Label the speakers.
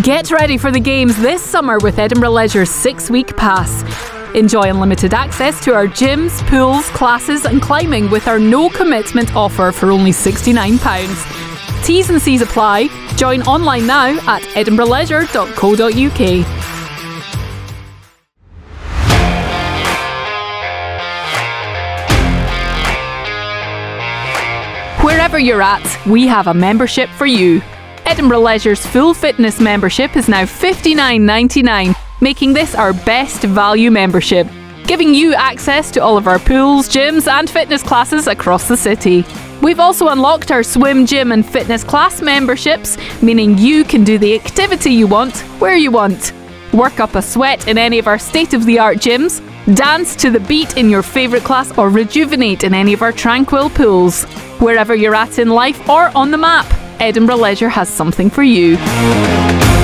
Speaker 1: Get ready for the games this summer with Edinburgh Leisure's 6-week pass. Enjoy unlimited access to our gyms, pools, classes and climbing with our no-commitment offer for only £69. T's and C's apply. Join online now at edinburghleisure.co.uk. Wherever you're at, we have a membership for you. Edinburgh Leisure's full fitness membership is now $59.99, making this our best value membership, giving you access to all of our pools, gyms and fitness classes across the city. We've also unlocked our swim, gym and fitness class memberships, meaning you can do the activity you want, where you want. Work up a sweat in any of our state-of-the-art gyms, dance to the beat in your favourite class or rejuvenate in any of our tranquil pools. Wherever you're at in life or on the map, Edinburgh Leisure has something for you.